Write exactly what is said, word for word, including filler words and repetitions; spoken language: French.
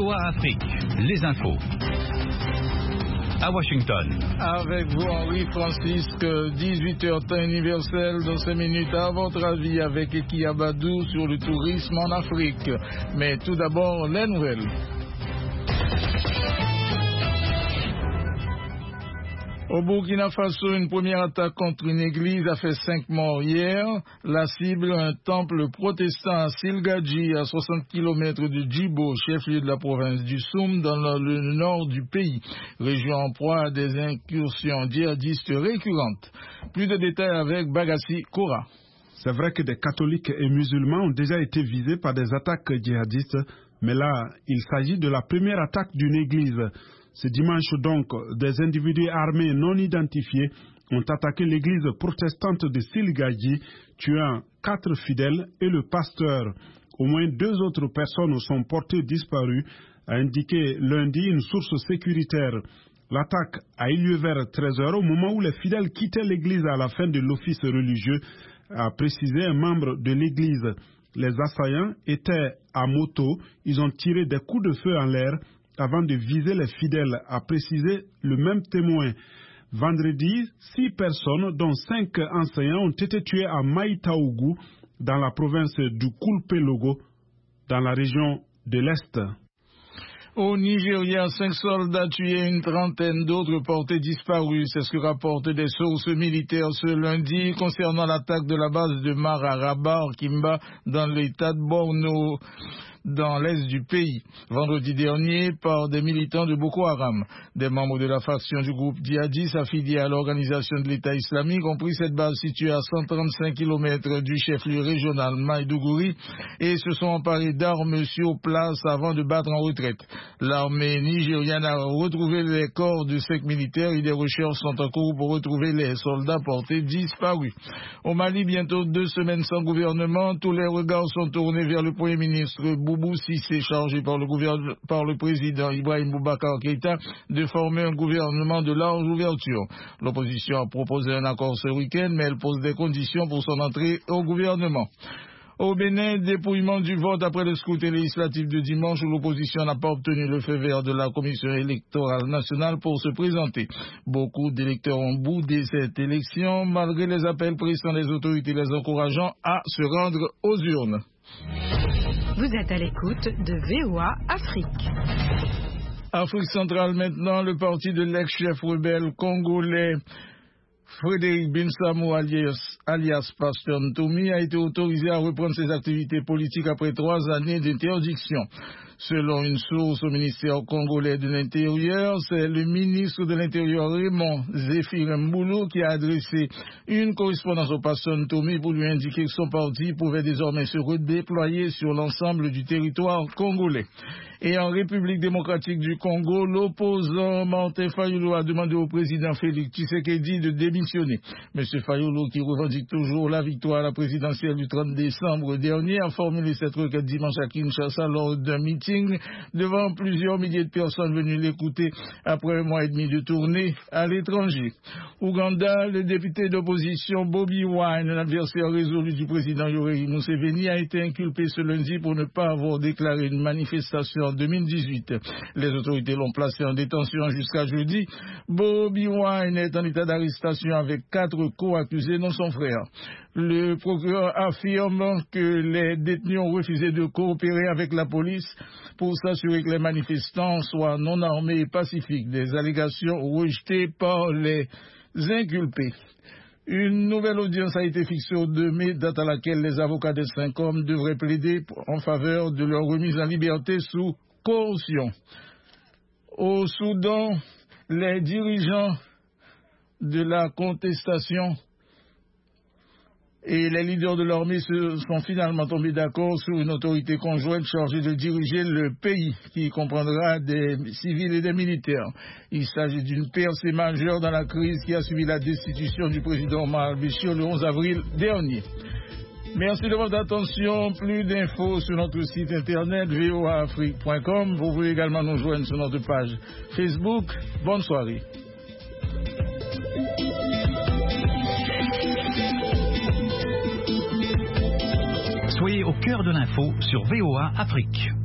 O A Afrique, les infos. À Washington. Avec vous, Henri Francisque, dix-huit heures temps universel, dans cinq minutes, à votre avis, avec Eki Abadou sur le tourisme en Afrique. Mais tout d'abord, les nouvelles. Au Burkina Faso, une première attaque contre une église a fait cinq morts hier. La cible, un temple protestant à Silgadji, à soixante kilomètres de Djibo, chef-lieu de la province du Soum, dans le nord du pays. Région en proie à des incursions djihadistes récurrentes. Plus de détails avec Bagassi Kora. C'est vrai que des catholiques et musulmans ont déjà été visés par des attaques djihadistes, mais là, il s'agit de la première attaque d'une église. Ce dimanche donc, des individus armés non identifiés ont attaqué l'église protestante de Silgadji, tuant quatre fidèles et le pasteur. Au moins deux autres personnes sont portées disparues, a indiqué lundi une source sécuritaire. L'attaque a eu lieu vers treize heures au moment où les fidèles quittaient l'église à la fin de l'office religieux, a précisé un membre de l'église. Les assaillants étaient à moto, ils ont tiré des coups de feu en l'air avant de viser les fidèles, a précisé le même témoin. Vendredi, six personnes, dont cinq enseignants, ont été tués à Maïtaougou, dans la province du Koulpelogo, dans la région de l'Est. Au Nigeria, cinq soldats tués et une trentaine d'autres portés disparus. C'est ce que rapportent des sources militaires ce lundi concernant l'attaque de la base de Mararaba, Kimba, dans l'état de Borno, dans l'est du pays, vendredi dernier, par des militants de Boko Haram. Des membres de la faction du groupe djihadiste affilié à l'organisation de l'État islamique ont pris cette base située à cent trente-cinq kilomètres du chef-lieu régional Maïdougouri et se sont emparés d'armes sur place avant de battre en retraite. L'armée nigériane a retrouvé les corps de cinq militaires et des recherches sont en cours pour retrouver les soldats portés disparus. Au Mali, bientôt deux semaines sans gouvernement, tous les regards sont tournés vers le Premier ministre Boubou Cissé, chargé par le, par le président Ibrahim Boubacar Keïta de former un gouvernement de large ouverture. L'opposition a proposé un accord ce week-end, mais elle pose des conditions pour son entrée au gouvernement. Au Bénin, dépouillement du vote après le scrutin législatif de dimanche où l'opposition n'a pas obtenu le feu vert de la Commission électorale nationale pour se présenter. Beaucoup d'électeurs ont boudé cette élection malgré les appels pressants des autorités les encourageant à se rendre aux urnes. Vous êtes à l'écoute de V O A Afrique. Afrique centrale maintenant, le parti de l'ex-chef rebelle congolais Frédéric Binsamou alias, alias Pasteur Ntoumi a été autorisé à reprendre ses activités politiques après trois années d'interdiction. Selon une source au ministère congolais de l'Intérieur, c'est le ministre de l'Intérieur Raymond Zéphir Mboulou qui a adressé une correspondance au Pasteur Ntoumi pour lui indiquer que son parti pouvait désormais se redéployer sur l'ensemble du territoire congolais. Et en République démocratique du Congo, l'opposant Martin Fayulu a demandé au président Félix Tshisekedi de démissionner. M. Fayulu, qui revendique toujours la victoire à la présidentielle du trente décembre dernier, a formulé cette requête dimanche à Kinshasa lors d'un meeting devant plusieurs milliers de personnes venues l'écouter après un mois et demi de tournée à l'étranger. Ouganda, le député d'opposition Bobby Wine, l'adversaire résolu du président Yoweri Museveni, a été inculpé ce lundi pour ne pas avoir déclaré une manifestation en deux mille dix-huit. Les autorités l'ont placé en détention jusqu'à jeudi. Bobby Wine est en état d'arrestation avec quatre co-accusés, dont son frère. Le procureur affirme que les détenus ont refusé de coopérer avec la police pour s'assurer que les manifestants soient non armés et pacifiques. Des allégations rejetées par les inculpés. Une nouvelle audience a été fixée au deux mai, date à laquelle les avocats des cinq hommes devraient plaider en faveur de leur remise en liberté sous caution. Au Soudan, les dirigeants de la contestation et les leaders de l'armée se sont finalement tombés d'accord sur une autorité conjointe chargée de diriger le pays, qui comprendra des civils et des militaires. Il s'agit d'une percée majeure dans la crise qui a suivi la destitution du président Omar al-Béchir le onze avril dernier. Merci de votre attention. Plus d'infos sur notre site internet v o a afrique point com. Vous pouvez également nous joindre sur notre page Facebook. Bonne soirée. Soyez au cœur de l'info sur V O A Afrique.